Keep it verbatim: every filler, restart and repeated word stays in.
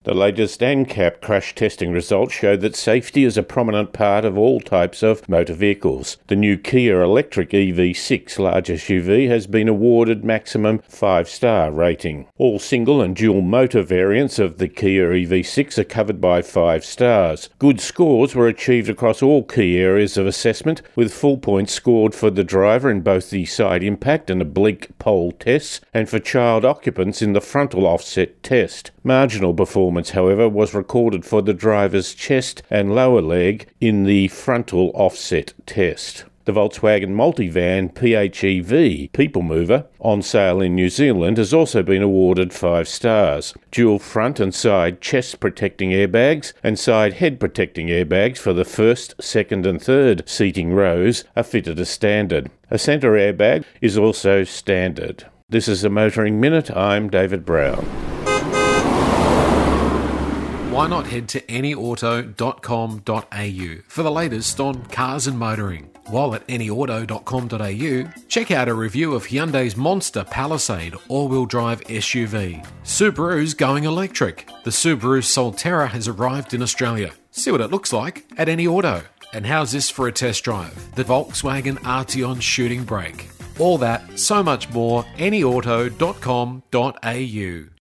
The latest ANCAP crash testing results show that safety is a prominent part of all types of motor vehicles. The new Kia electric E V six large S U V has been awarded maximum five star rating. All single and dual motor variants of the Kia E V six are covered by five stars. Good scores were achieved across all key areas of assessment, with full points scored for the driver in both the side impact and oblique pole tests, and for child occupants in the frontal offset test. Marginal performance, however, was recorded for the driver's chest and lower leg in the frontal offset test. The Volkswagen Multivan P H E V People Mover, on sale in New Zealand, has also been awarded five stars. Dual front and side chest protecting airbags and side head protecting airbags for the first, second and third seating rows are fitted as standard. A centre airbag is also standard. This is a Motoring Minute. I'm David Brown. Why not head to any auto dot com dot a u for the latest on cars and motoring? While at any auto dot com dot a u, check out a review of Hyundai's Monster Palisade all-wheel drive S U V. Subaru's going electric. The Subaru Solterra has arrived in Australia. See what it looks like at Any Auto. And how's this for a test drive? The Volkswagen Arteon shooting brake. All that, so much more, any auto dot com dot a u.